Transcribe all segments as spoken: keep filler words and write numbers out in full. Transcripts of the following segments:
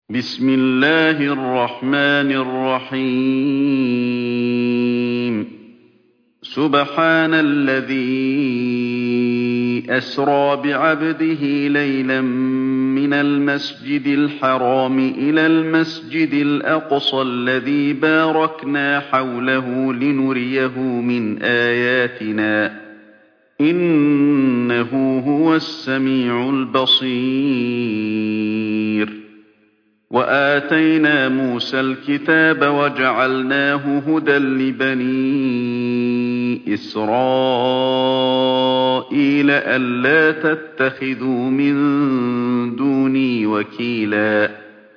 بسم الله الرحمن الرحيم سبحان الذي أسرى بعبده ليلا من المسجد الحرام إلى المسجد الأقصى الذي باركنا حوله لنريه من آياتنا إنه هو السميع البصير. وآتينا موسى الكتاب وجعلناه هدى لبني إسرائيل ألا تتخذوا من دوني وكيلا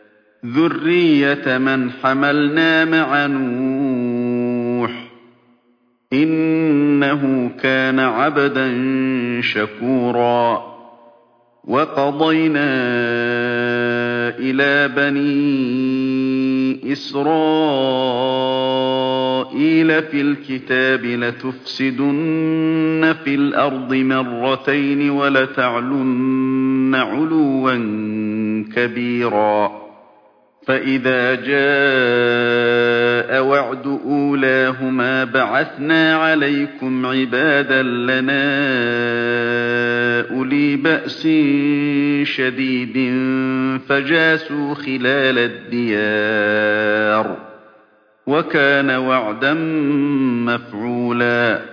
ذرية من حملنا مع نوح إنه كان عبدا شكورا. وقضينا إلى بني إسرائيل في الكتاب لتفسدن في الأرض مرتين ولتعلن علوا كبيرا. فإذا جاء وعد أولاهما بعثنا عليكم عبادا لنا أولي بأس شديد فجاسوا خلال الديار وكان وعدا مفعولا.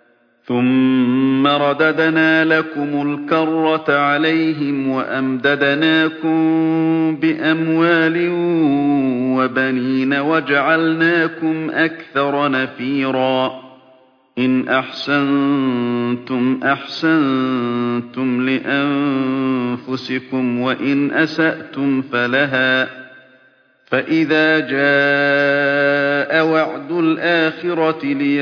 ثم رددنا لكم الكرة عليهم وأمددناكم بأموال وبنين وجعلناكم أكثر نفيرا. إن أحسنتم أحسنتم لأنفسكم وإن أسأتم فلها. فإذا جاء وعد الآخرة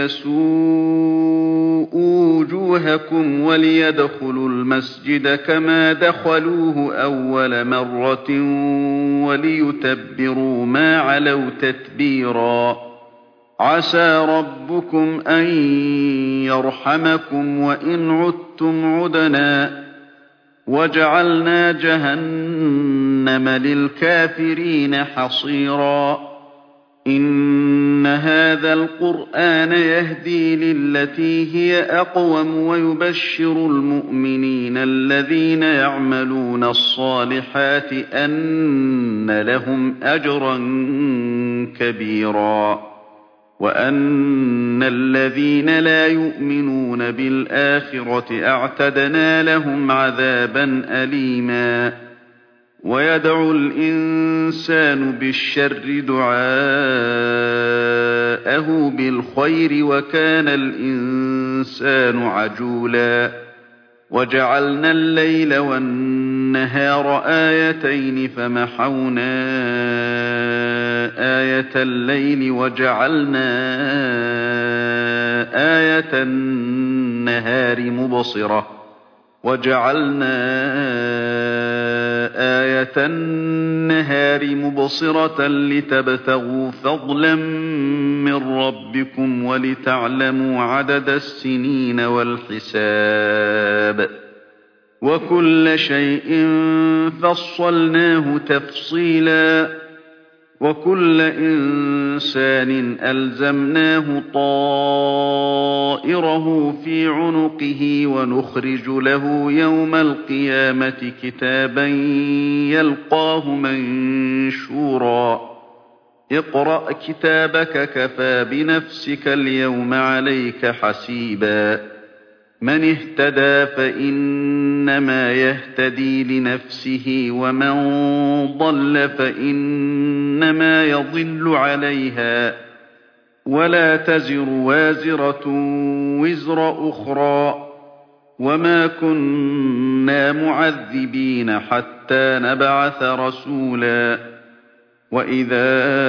ليسوءوا وجوهكم وليدخلوا المسجد كما دخلوه أول مرة وليتبروا ما علوا تتبيرا. عسى ربكم أن يرحمكم وإن عدتم عدنا وجعلنا جهنم للكافرين حصيرا. إن هذا القرآن يهدي للتي هي أقوم ويبشر المؤمنين الذين يعملون الصالحات أن لهم أجرا كبيرا وأن الذين لا يؤمنون بالآخرة أعتدنا لهم عذابا أليما. ويدعو الإنسان بالشر دعاءه بالخير وكان الإنسان عجولا. وجعلنا الليل والنهار آيتين فمحونا آية الليل وجعلنا آية النهار مبصرة وجعلنا آية النهار مبصرة لتبتغوا فضلا من ربكم ولتعلموا عدد السنين والحساب وكل شيء فصلناه تفصيلا. وكل إنسان ألزمناه طائره في عنقه ونخرج له يوم القيامة كتابا يلقاه منشورا. اقرأ كتابك كفى بنفسك اليوم عليك حسيبا. من اهتدى فإنما يهتدي لنفسه ومن ضل فإنما يضل عليها ولا تزر وازرة وزر أخرى وما كنا معذبين حتى نبعث رسولا. وإذا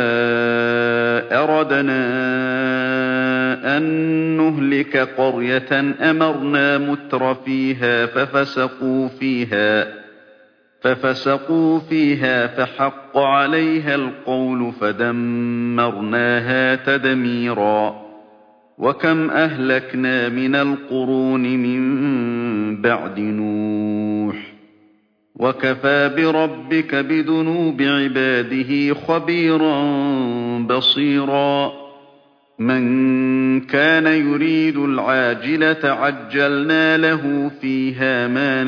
أردنا أن نهلك قرية أمرنا متر فيها ففسقوا فيها ففسقوا فيها فحق عليها القول فدمرناها تدميرا. وكم أهلكنا من القرون من بعد نوح وَكَفَىٰ بِرَبِّكَ بِذُنُوبِ عِبَادِهِ خَبِيرًا بَصِيرًا مَن كَانَ يُرِيدُ الْعَاجِلَةَ عَجَّلْنَا لَهُ فِيهَا مَا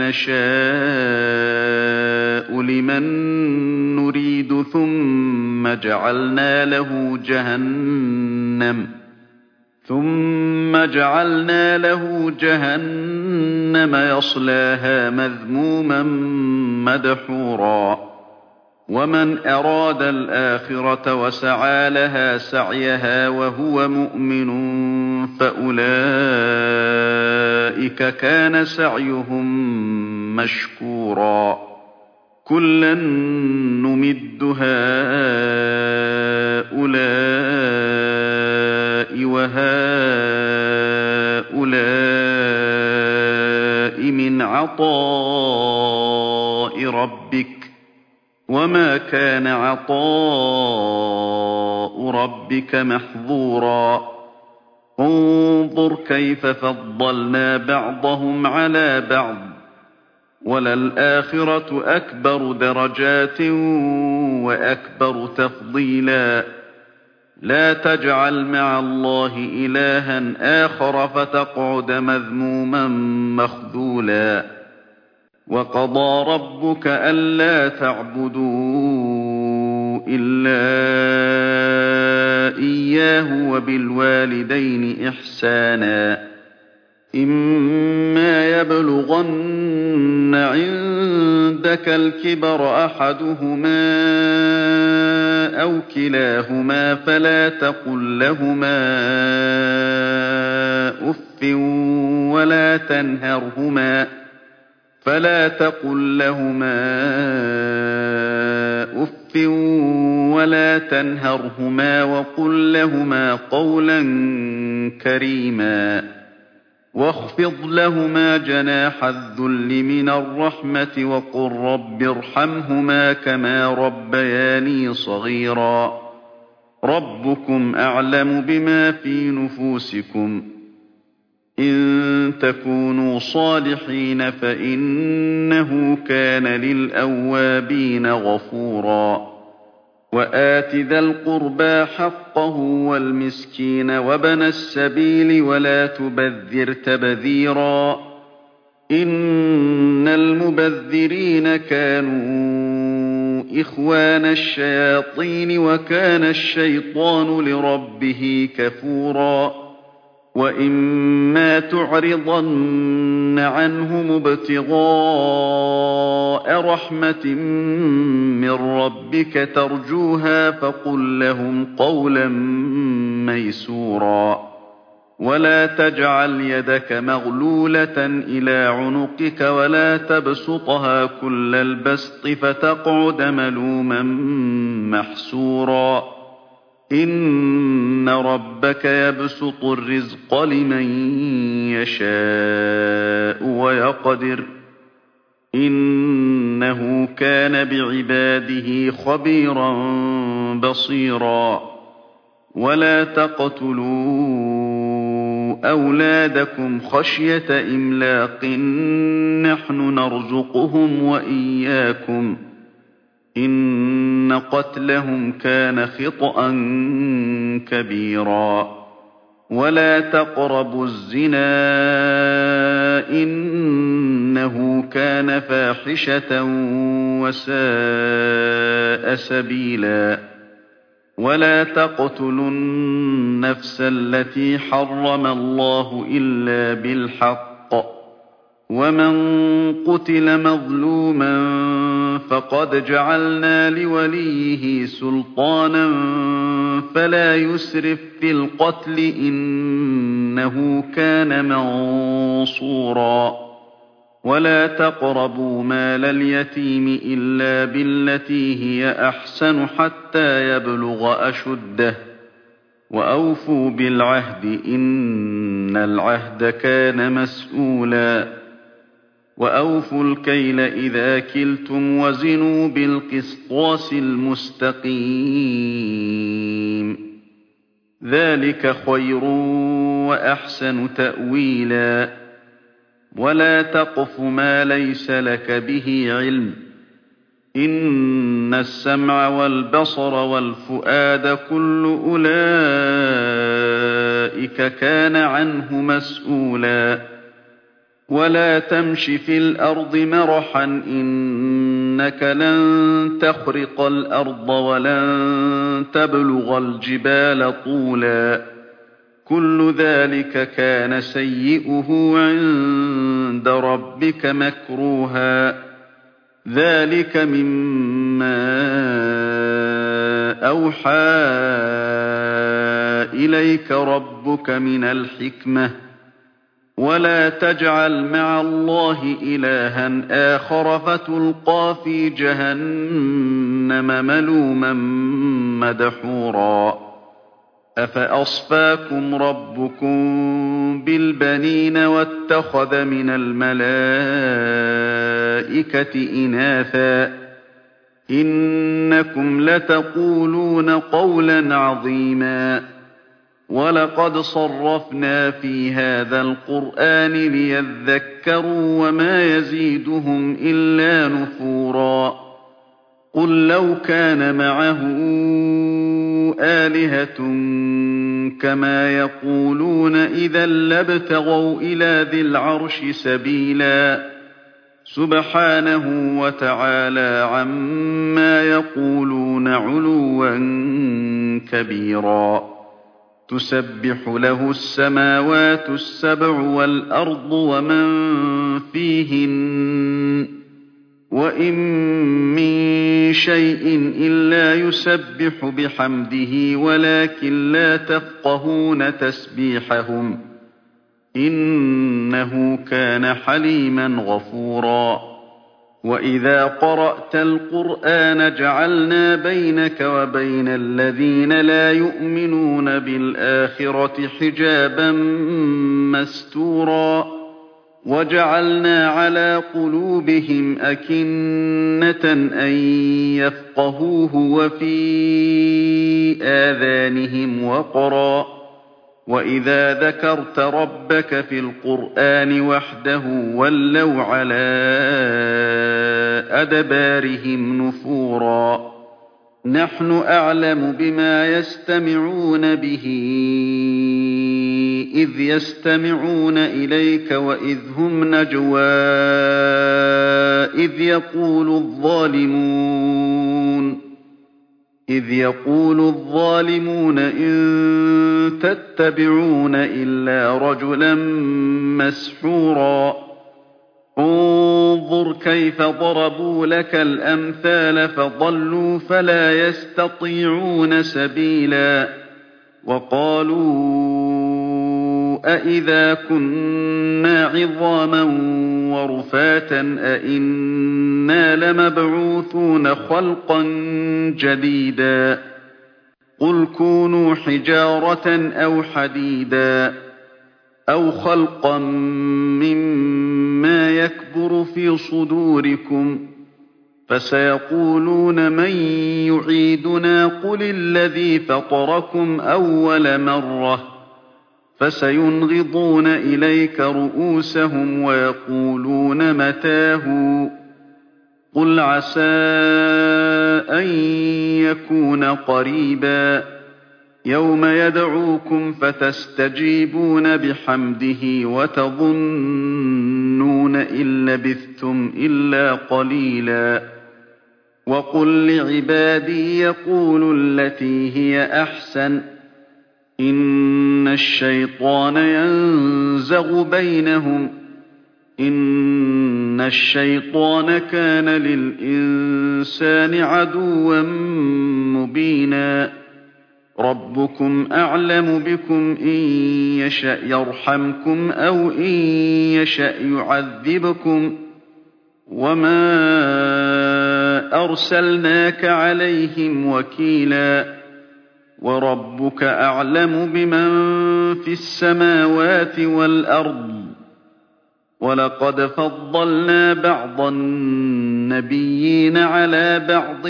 نَشَاءُ لِمَن نُّرِيدُ ثُمَّ جَعَلْنَا لَهُ جَهَنَّمَ ثُمَّ جَعَلْنَا لَهُ جَهَنَّمَ يَصْلَاهَا مَذْمُومًا مَّدْحُورًا وَمَنْ أَرَادَ الْآخِرَةَ وَسَعَىٰ لَهَا سَعْيَهَا وَهُوَ مُؤْمِنٌ فَأُولَٰئِكَ كَانَ سَعْيُهُم مَّشْكُورًا كُلًّا نُّمِدُّ هَٰؤُلَاءِ وَهَٰؤُلَاءِ مِنْ عَطَاءِ رَبِّكَ ۚ وَمَا كَانَ عَطَاءُ رَبِّكَ مَحْظُورًا انظُرْ كَيْفَ فَضَّلْنَا بَعْضَهُمْ عَلَىٰ بَعْضٍ ۚ وَلَلْآخِرَةُ أَكْبَرُ دَرَجَاتٍ وَأَكْبَرُ تَفْضِيلًا لَا تَجْعَلْ مَعَ اللَّهِ إِلَٰهًا آخَرَ فَتَقْعُدَ مَذْمُومًا مَّخْذُولًا وَقَضَىٰ رَبُّكَ أَلَّا تَعْبُدُوا إِلَّا إِيَّاهُ وَبِالْوَالِدَيْنِ إِحْسَانًا إِمَّا يَبْلُغَنَّ عِندَكَ الْكِبَرَ أَحَدُهُمَا أَوْ كِلَاهُمَا فَلَا تَقُل لَّهُمَا أُفٍّ وَلَا تَنْهَرْهُمَا فلا تقل لهما أف ولا تنهرهما وقل لهما قولا كريما واخفض لهما جناح الذل من الرحمة وقل رب ارحمهما كما ربياني صغيرا ربكم أعلم بما في نفوسكم إن تكونوا صالحين فإنه كان للأوابين غفورا وآت ذا القربى حقه والمسكين وابن السبيل ولا تبذر تبذيرا إن المبذرين كانوا إخوان الشياطين وكان الشيطان لربه كفورا وَإِمَّا تُعْرِضَنَّ عَنْهُمُ ابْتِغَاءَ رَحْمَةٍ مِّن رَّبِّكَ تَرْجُوهَا فَقُل لَّهُمْ قَوْلًا مَّيْسُورًا وَلَا تَجْعَلْ يَدَكَ مَغْلُولَةً إِلَىٰ عُنُقِكَ وَلَا تَبْسُطْهَا كُلَّ الْبَسْطِ فَتَقْعُدَ مَلُومًا مَّحْسُورًا إِنَّ رَبَّكَ يَبْسُطُ الرِّزْقَ لِمَن يَشَاءُ وَيَقْدِرُ إِنَّهُ كَانَ بِعِبَادِهِ خَبِيرًا بَصِيرًا وَلَا تَقْتُلُوا أَوْلَادَكُمْ خَشْيَةَ إِمْلَاقٍ نَّحْنُ نَرْزُقُهُمْ وَإِيَّاكُمْ ۚ إِنَّ قَتْلَهُمْ كَانَ خِطْئًا كَبِيرًا وَلَا تَقْرَبُوا الزِّنَا ۖ إِنَّهُ كَانَ فَاحِشَةً وَسَاءَ سَبِيلًا وَلَا تَقْتُلُوا النَّفْسَ الَّتِي حَرَّمَ اللَّهُ إِلَّا بِالْحَقِّ ۚ وَمَن قُتِلَ مَظْلُومًا فَقَدْ جَعَلْنَا لِوَلِيِّهِ سُلْطَانًا فَلَا يُسْرِف فِّي الْقَتْلِ ۖ إِنَّهُ كَانَ مَنصُورًا وَلَا تَقْرَبُوا مَالَ الْيَتِيمِ إِلَّا بِالَّتِي هِيَ أَحْسَنُ حَتَّىٰ يَبْلُغَ أَشُدَّهُ ۖ وَأَوْفُوا بِالْعَهْدِ ۖ إِنَّ الْعَهْدَ كَانَ مَسْئُولًا وَأَوْفُوا الْكَيْلَ إِذَا كِلْتُمْ وَزِنُوا بِالْقِسْطَاسِ الْمُسْتَقِيمِ ذَٰلِكَ خَيْرٌ وَأَحْسَنُ تَأْوِيلًا ولا تقف ما ليس لك به علم. إن السمع والبصر والفؤاد كل أولئك كان عنه مسؤولا. ولا تمش في الأرض مرحا إنك لن تخرق الأرض ولن تبلغ الجبال طولا. كل ذلك كان سيئه عند ربك مكروها. ذلك مما أوحى إليك ربك من الحكمة. ولا تجعل مع الله إلها آخر فتلقى في جهنم ملوما مدحورا. أفأصفاكم ربكم بالبنين واتخذ من الملائكة إناثا إنكم لتقولون قولا عظيما. ولقد صرفنا في هذا القرآن ليذكروا وما يزيدهم إلا نفورا. قل لو كان معه آلهة كما يقولون إذا لابتغوا إلى ذي العرش سبيلا. سبحانه وتعالى عما يقولون علوا كبيرا. تسبح له السماوات السبع والأرض ومن فيهن وإن من شيء إلا يسبح بحمده ولكن لا تفقهون تسبيحهم إنه كان حليما غفورا. وإذا قرأت القرآن جعلنا بينك وبين الذين لا يؤمنون بالآخرة حجابا مستورا. وجعلنا على قلوبهم أكنة أن يفقهوه وفي آذانهم وقرا. وإذا ذكرت ربك في القرآن وحده ولوا على أدبارهم نفورا. نحن أعلم بما يستمعون به إذ يستمعون إليك وإذ هم نجوى إذ يقول الظالمون إذ يقول الظالمون إن تتبعون إلا رجلا مسحورا. انظر كيف ضربوا لك الأمثال فضلوا فلا يستطيعون سبيلا. وقالوا أإذا كنا عظاما ورفاتا أإنا لمبعوثون خلقا جديدا. قل كونوا حجارة أو حديدا أو خلقا مما يكبر في صدوركم فسيقولون من يعيدنا قل الذي فطركم أول مرة فسينغضون إليك رؤوسهم ويقولون متاه قل عسى أن يكون قريبا. يوم يدعوكم فتستجيبون بحمده وتظنون إن لبثتم إلا قليلا. وقل لعبادي يقولوا التي هي أحسن إن الشيطان ينزغ بينهم إن الشيطان كان للإنسان عدوا مبينا. ربكم أعلم بكم إن يشأ يرحمكم أو إن يشأ يعذبكم وما أرسلناك عليهم وكيلا. وربك أعلم بمن في السماوات والأرض. ولقد فضلنا بعض النبيين على بعض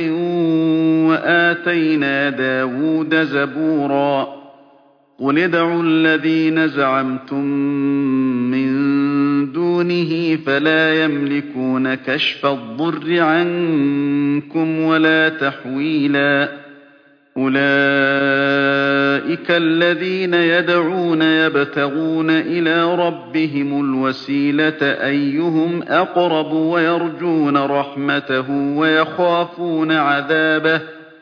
وآتينا داود زبورا. قل ادعوا الذين زعمتم من دون دُونِهِ فَلَا يَمْلِكُونَ كَشْفَ الضُّرِّ عَنكُمْ وَلَا تَحْوِيلًا أُولَٰئِكَ الَّذِينَ يَدْعُونَ يَبْتَغُونَ إِلَىٰ رَبِّهِمُ الْوَسِيلَةَ أَيُّهُمْ أَقْرَبُ وَيَرْجُونَ رَحْمَتَهُ وَيَخَافُونَ عَذَابَهُ ۚ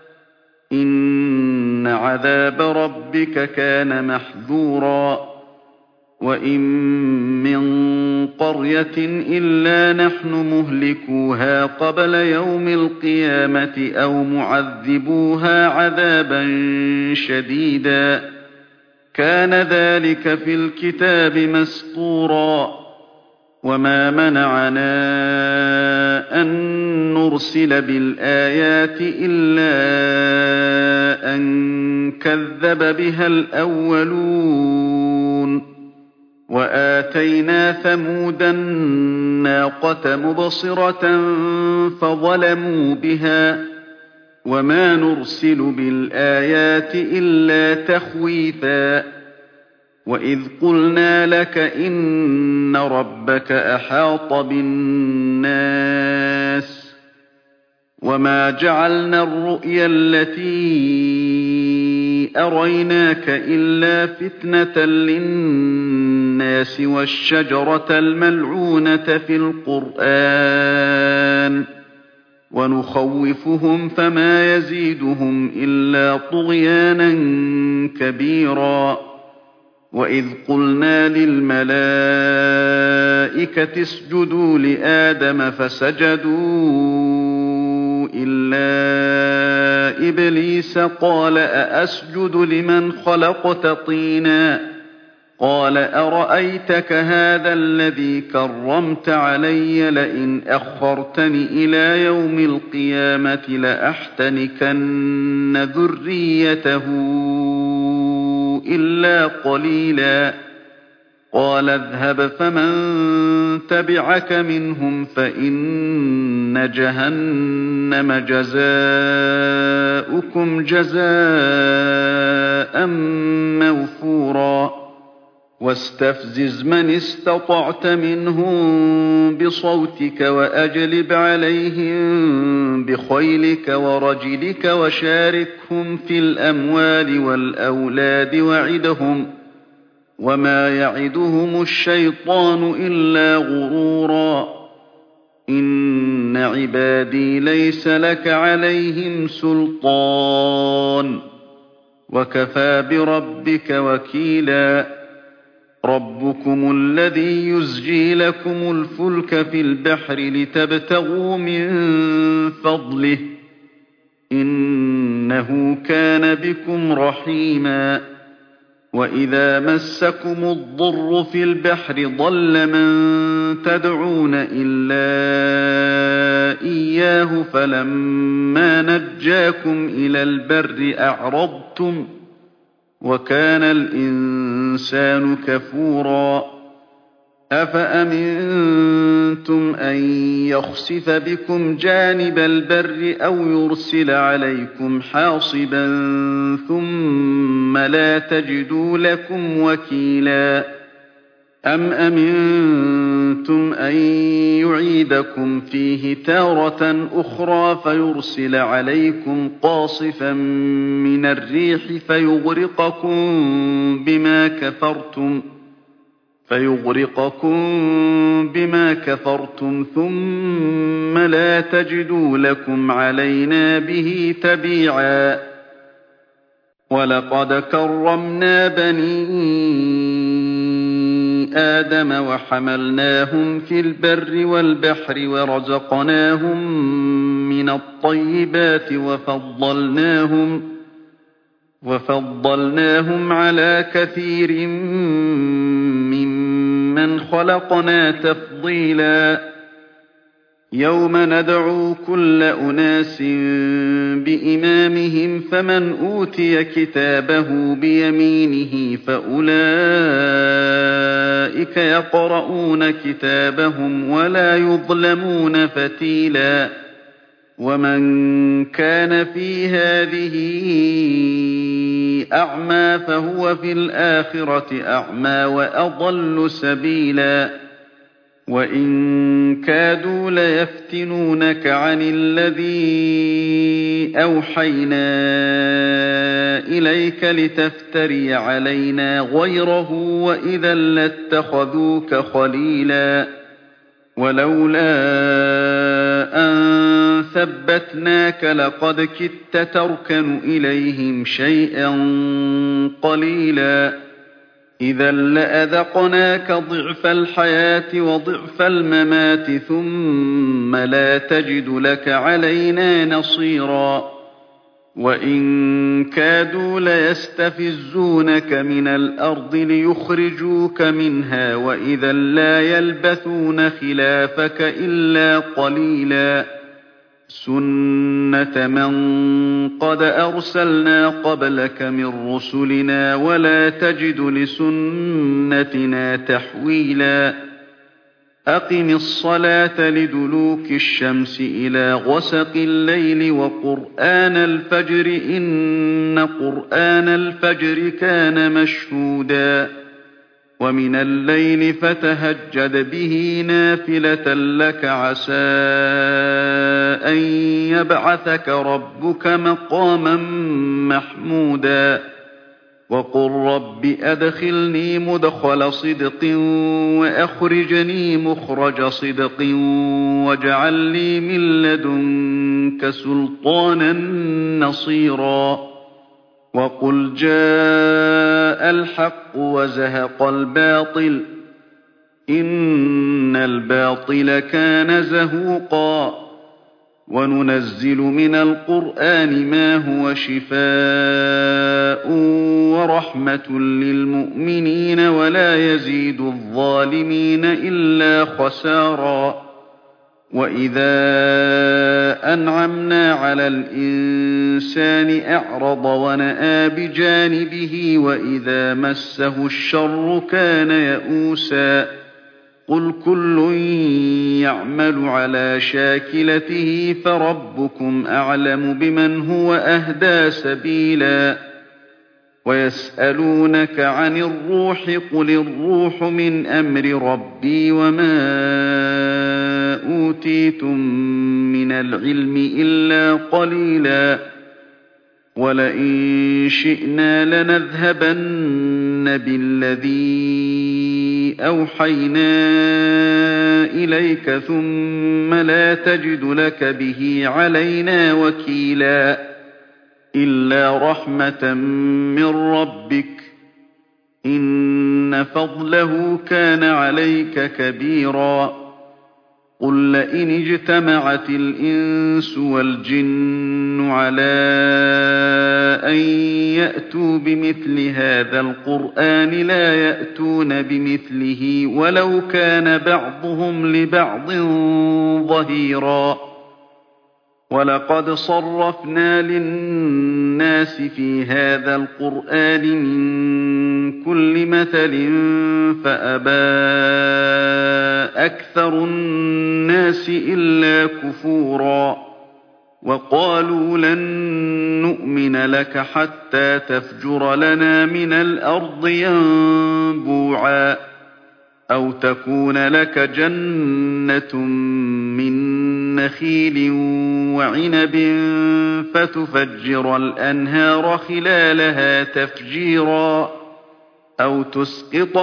إِنَّ عَذَابَ رَبِّكَ كَانَ مَحْذُورًا وَإِن مِّن قَرْيَةٍ إِلَّا نَحْنُ مُهْلِكُوهَا قَبْلَ يَوْمِ الْقِيَامَةِ أَوْ مُعَذِّبُوهَا عَذَابًا شَدِيدًا ۚ كَانَ ذَٰلِكَ فِي الْكِتَابِ مَسْطُورًا وَمَا مَنَعَنَا أَن نُّرْسِلَ بِالْآيَاتِ إِلَّا أَن كَذَّبَ بِهَا الْأَوَّلُونَ وَآتَيْنَا ثَمُودَ النَّاقَةَ مُبْصِرَةً فَظَلَمُوا بِهَا ۚ وَمَا نُرْسِلُ بِالْآيَاتِ إِلَّا تَخْوِيفًا وَإِذْ قُلْنَا لَكَ إِنَّ رَبَّكَ أَحَاطَ بِالنَّاسِ ۚ وَمَا جَعَلْنَا الرُّؤْيَا الَّتِي أَرَيْنَاكَ إِلَّا فِتْنَةً لِّلنَّاسِ وَالشَّجَرَةَ الْمَلْعُونَةَ فِي الْقُرْآنِ ۚ وَنُخَوِّفُهُمْ فَمَا يَزِيدُهُمْ إِلَّا طُغْيَانًا كَبِيرًا وَإِذْ قُلْنَا لِلْمَلَائِكَةِ اسْجُدُوا لِآدَمَ فَسَجَدُوا إِلَّا إِبْلِيسَ قَالَ أَأَسْجُدُ لِمَنْ خَلَقْتَ طِينًا ۖ قَالَ أَرَأَيْتَكَ هَٰذَا الَّذِي كَرَّمْتَ عَلَيَّ لَئِنْ أَخَّرْتَنِ إِلَىٰ يَوْمِ الْقِيَامَةِ لَأَحْتَنِكَنَّ ذُرِّيَّتَهُ إِلَّا قَلِيلًا قَالَ اذْهَبْ فَمَن تَبِعَكَ مِنْهُمْ فَإِنَّ جَهَنَّمَ جَزَاؤُكُمْ جَزَاءً مَّوْفُورًا وَاسْتَفْزِزْ مَنِ اسْتَطَعْتَ مِنْهُم بِصَوْتِكَ وَأَجْلِبْ عَلَيْهِم بِخَيْلِكَ وَرَجِلِكَ وَشَارِكْهُمْ فِي الْأَمْوَالِ وَالْأَوْلَادِ وَعِدْهُمْ ۚ وَمَا يَعِدُهُمُ الشَّيْطَانُ إِلَّا غُرُورًا إِنَّ عِبَادِي لَيْسَ لَكَ عَلَيْهِمْ سُلْطَانٌ ۚ وَكَفَىٰ بِرَبِّكَ وَكِيلًا رَبُّكُمُ الَّذِي يُزْجِي لَكُمُ الْفُلْكَ فِي الْبَحْرِ لِتَبْتَغُوا مِن فَضْلِهِ ۚ إِنَّهُ كَانَ بِكُمْ رَحِيمًا وَإِذَا مَسَّكُمُ الضُّرُّ فِي الْبَحْرِ ضَلَّ مَن تَدْعُونَ إِلَّا إِيَّاهُ فَلَمَّا نَجَّاكُمْ إِلَى الْبَرِّ أَعْرَضْتُمْ ۚ وَكَانَ الْإِنسَانُ كَفُورًا أَفَأَمِنتُمْ أَن يَخْسِفَ بِكُمْ جَانِبَ الْبَرِّ أَوْ يُرْسِلَ عَلَيْكُمْ حَاصِبًا ثُمَّ لَا تَجِدُوا لَكُمْ وَكِيلًا أَمْ أَمِنتُمْ أَن يُعِيدَكُمْ فِيهِ تَارَةً أُخْرَىٰ فَيُرْسِلَ عَلَيْكُمْ قَاصِفًا مِّنَ الرِّيحِ فَيُغْرِقَكُم بِمَا كَفَرْتُمْ فَيُغْرِقَكُم بِمَا كَفَرْتُمْ ثُمَّ لَا تَجِدُوا لَكُمْ عَلَيْنَا بِهِ تَبِيعًا وَلَقَدْ كَرَّمْنَا بَنِي آدَمَ وَحَمَلْنَاهُمْ فِي الْبَرِّ وَالْبَحْرِ وَرَزَقْنَاهُم مِّنَ الطَّيِّبَاتِ وَفَضَّلْنَاهُمْ وَفَضَّلْنَاهُمْ عَلَىٰ كَثِيرٍ مِّمَّنْ خَلَقْنَا تَفْضِيلًا يَوْمَ نَدْعُو كُلَّ أُنَاسٍ بِإِمَامِهِمْ فَمَنْ أُوتِيَ كِتَابَهُ بِيَمِينِهِ فَأُولَٰئِكَ يَقْرَءُونَ كِتَابَهُمْ وَلَا يُظْلَمُونَ فَتِيلًا وَمَن كَانَ فِي هَٰذِهِ أَعْمَىٰ فَهُوَ فِي الْآخِرَةِ أَعْمَىٰ وَأَضَلُّ سَبِيلًا وَإِن كَادُوا لَيَفْتِنُونَكَ عَنِ الَّذِي أَوْحَيْنَا إِلَيْكَ لِتَفْتَرِيَ عَلَيْنَا غَيْرَهُ وَإِذًا لَّاتَّخَذُوكَ خَلِيلًا وَلَوْلَا أَن ثَبَّتْنَاكَ لَقَدْ كِدتَّ تَرْكَنُ إِلَيْهِمْ شَيْئًا قَلِيلًا إِذًا لَّأَذَقْنَاكَ ضِعْفَ الْحَيَاةِ وَضِعْفَ الْمَمَاتِ ثُمَّ لَا تَجِدُ لَكَ عَلَيْنَا نَصِيرًا وَإِن كَادُوا لَيَسْتَفِزُّونَكَ مِنَ الْأَرْضِ لِيُخْرِجُوكَ مِنْهَا وَإِذًا لَّا يَلْبَثُونَ خِلَافَكَ إِلَّا قَلِيلًا سُنَّةَ مَن قَدْ أَرْسَلْنَا قَبْلَكَ مِن رُّسُلِنَا وَلَا تَجِدُ لِسُنَّتِنَا تَحْوِيلًا أَقِمِ الصَّلَاةَ لِدُلُوكِ الشَّمْسِ إِلَىٰ غَسَقِ اللَّيْلِ وَقُرْآنَ الْفَجْرِ ۖ إِنَّ قُرْآنَ الْفَجْرِ كَانَ مَشْهُودًا وَمِنَ اللَّيْلِ فَتَهَجَّدْ بِهِ نَافِلَةً لَّكَ عَسَىٰ أَن يَبْعَثَكَ رَبُّكَ مَقَامًا مَّحْمُودًا وَقُل رَّبِّ أَدْخِلْنِي مُدْخَلَ صِدْقٍ وَأَخْرِجْنِي مُخْرَجَ صِدْقٍ وَاجْعَل لِّي مِن لَّدُنكَ سُلْطَانًا نَّصِيرًا وَقُلْ جَاءَ الْحَقُّ وَزَهَقَ الْبَاطِلُ ۚ إِنَّ الْبَاطِلَ كَانَ زَهُوقًا وَنُنَزِّلُ مِنَ الْقُرْآنِ مَا هُوَ شِفَاءٌ وَرَحْمَةٌ لِّلْمُؤْمِنِينَ وَلَا يَزِيدُ الظَّالِمِينَ إِلَّا خَسَارًا وَإِذَا أَنْعَمْنَا عَلَى الْإِنسَانِ أَعْرَضَ وَنَأَىٰ بِجَانِبِهِ وَإِذَا مَسَّهُ الشَّرُّ كَانَ يَئُوسًا قُلْ كُلٌّ يَعْمَلُ عَلَىٰ شَاكِلَتِهِ فَرَبُّكُمْ أَعْلَمُ بِمَنْ هُوَ أَهْدَىٰ سَبِيلًا وَيَسْأَلُونَكَ عَنِ الرُّوحِ ۖ قُلِ الرُّوحُ مِنْ أَمْرِ رَبِّي وَمَا أُوتِيتُم مِّنَ الْعِلْمِ إِلَّا قَلِيلًا وَلَئِن شِئْنَا لَنَذْهَبَنَّ بِالَّذِي أَوْحَيْنَا إِلَيْكَ ثُمَّ لَا تَجِدُ لَكَ بِهِ عَلَيْنَا وَكِيلًا إِلَّا رَحْمَةً مِّن رَّبِّكَ ۚ إِنَّ فَضْلَهُ كَانَ عَلَيْكَ كَبِيرًا قُل لَّئِنِ اجْتَمَعَتِ الْإِنسُ وَالْجِنُّ عَلَىٰ أَن يَأْتُوا بِمِثْلِ هَٰذَا الْقُرْآنِ لَا يَأْتُونَ بِمِثْلِهِ وَلَوْ كَانَ بَعْضُهُمْ لِبَعْضٍ ظَهِيرًا وَلَقَدْ صَرَّفْنَا لِلنَّاسِ فِي هَٰذَا الْقُرْآنِ مِن كُلِّ مَثَلٍ فَأَبَىٰ أَكْثَرُ النَّاسِ إِلَّا كُفُورًا وَقَالُوا لَن نُّؤْمِنَ لَكَ حَتَّىٰ تَفْجُرَ لَنَا مِنَ الْأَرْضِ يَنبُوعًا أَوْ تَكُونَ لَكَ جَنَّةٌ مِّن نَّخِيلٍ وَعِنَبٍ فَتُفَجِّرَ الْأَنْهَارَ خِلَالَهَا تَفْجِيرًا أَوْ تُسْقِطَ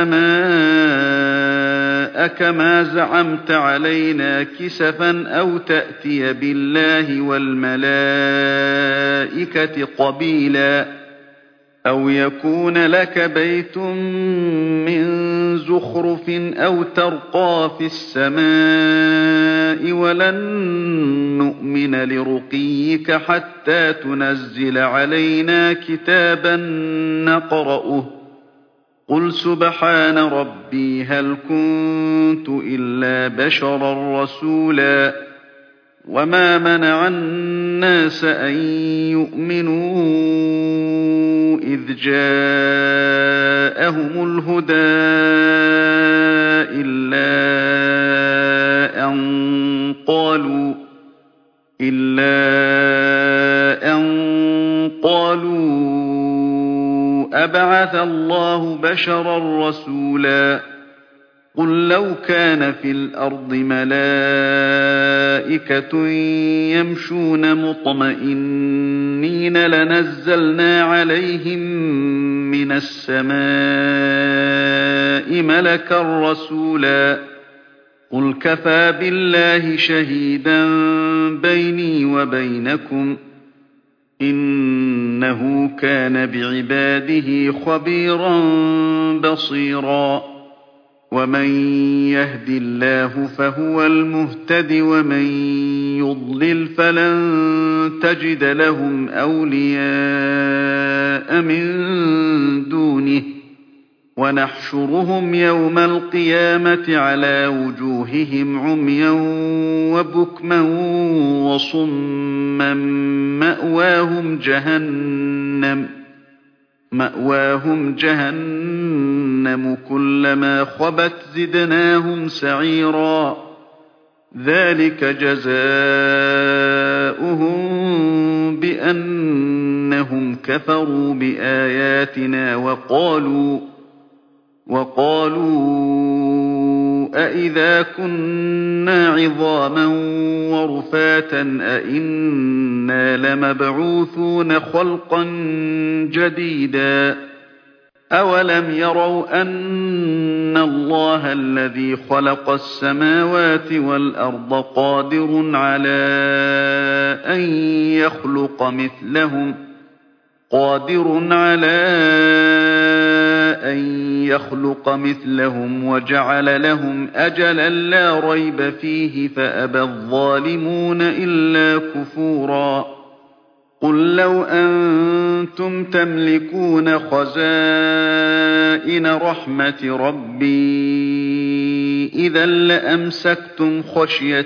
السَّمَاءَ كَمَا زَعَمْتَ عَلَيْنَا كِسَفًا أَوْ تَأْتِيَ بِاللَّهِ وَالْمَلَائِكَةِ قَبِيلًا أَوْ يَكُونَ لَكَ بَيْتٌ مِّن زُخْرُفٍ أَوْ تَرْقَىٰ فِي السَّمَاءِ وَلَن نُّؤْمِنَ لِرُقِيِّكَ حَتَّىٰ تُنَزِّلَ عَلَيْنَا كِتَابًا نَّقْرَؤُهُ ۗ قُلْ سُبْحَانَ رَبِّي هَلْ كُنتُ إِلَّا بَشَرًا رَّسُولًا وَمَا مَنَعَ النَّاسَ أَن يُؤْمِنُوا إِذْ جَاءَهُمُ الْهُدَىٰ إِلَّا أَن قَالُوا إِلَّا أَن قَالُوا أَبَعَثَ اللَّهُ بَشَرًا رَّسُولًا قل لو كان في الأرض ملائكة يمشون مطمئنين لنزلنا عليهم من السماء ملكا رسولا قل كفى بالله شهيدا بيني وبينكم إنه كان بعباده خبيرا بصيرا ومن يهد الله فهو المهتد ومن يضلل فلن تجد لهم أولياء من دونه ونحشرهم يوم القيامة على وجوههم عميا وبكما وصما مأواهم جهنم مأواهم جهنم كلما خبت زدناهم سعيرا ذلك جزاؤهم بأنهم كفروا بآياتنا وقالوا وقالوا أإذا كنا عظاما ورفاتا أإنا لمبعوثون خلقا جديدا أولم يروا أن الله الذي خلق السماوات والأرض قادر على أن يخلق مثلهم قادر على أن يخلق مثلهم وجعل لهم أجلا لا ريب فيه فأبى الظالمون إلا كفورا قل لو أنتم تملكون خزائن رحمة ربي إذا لأمسكتم خشية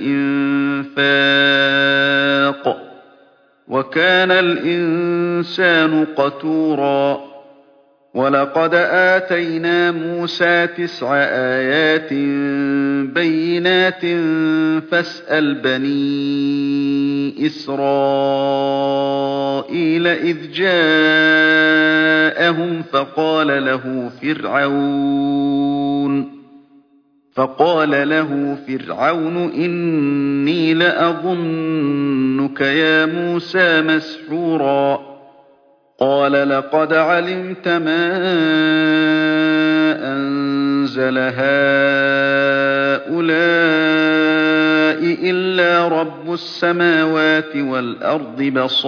الإنفاق وكان الإنسان قتورا ولقد آتينا موسى تسع آيات بينات فاسأل بني إسرائيل إذ جاءهم فقال له فرعون فقال له فرعون إني لأظنك يا موسى مسحورا قال لقد علمت ما أنزل هؤلاء إلا رب السماوات والأرض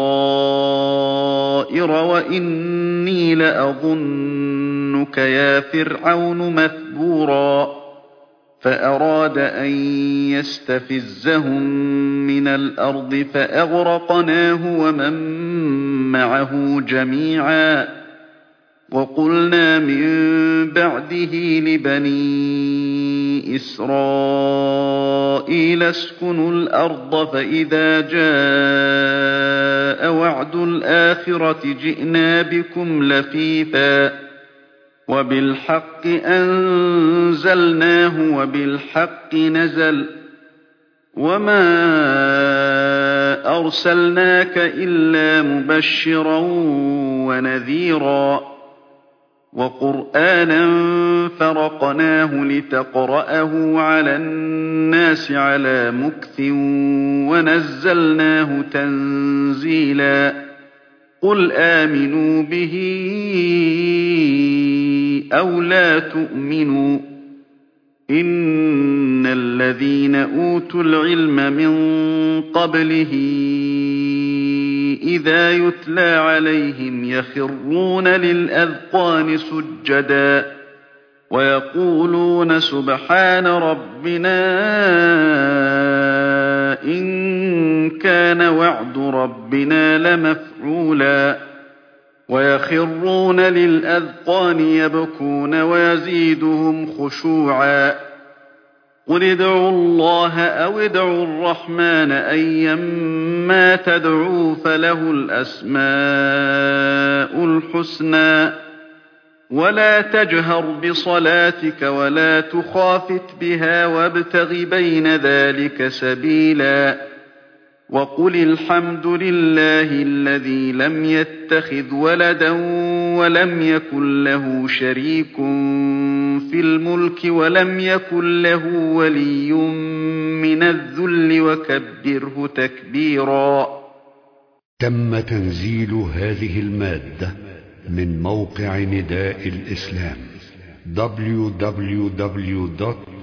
بصائر وإني لأظنك يا فرعون مثبورا فأراد أن يستفزهم من الأرض فأغرقناه ومن معه جميعا وقلنا من بعده لبني إسرائيل اسكنوا الأرض فإذا جاء وعد الآخرة جئنا بكم لفيفا وبالحق أنزلناه وبالحق نزل وما أرسلناك إلا مبشرا ونذيرا وقرآنا فرقناه لتقرأه على الناس على مكث ونزلناه تنزيلا قل آمنوا به أو لا تؤمنوا إن الذين أوتوا العلم من قبله إذا يتلى عليهم يخرون للأذقان سجدا ويقولون سبحان ربنا إن كان وعد ربنا لمفعولا ويخرون للأذقان يبكون ويزيدهم خشوعا قل ادعوا الله أو ادعوا الرحمن أيما تدعوا فله الأسماء الحسنى ولا تجهر بصلاتك ولا تخافت بها وابتغ بين ذلك سبيلا وقل الحمد لله الذي لم يتخذ ولدا ولم يكن له شريك في الملك ولم يكن له ولي من الذل وكبره تكبيرا. تم تنزيل هذه المادة من موقع نداء الإسلام دبليو دبليو دبليو دوت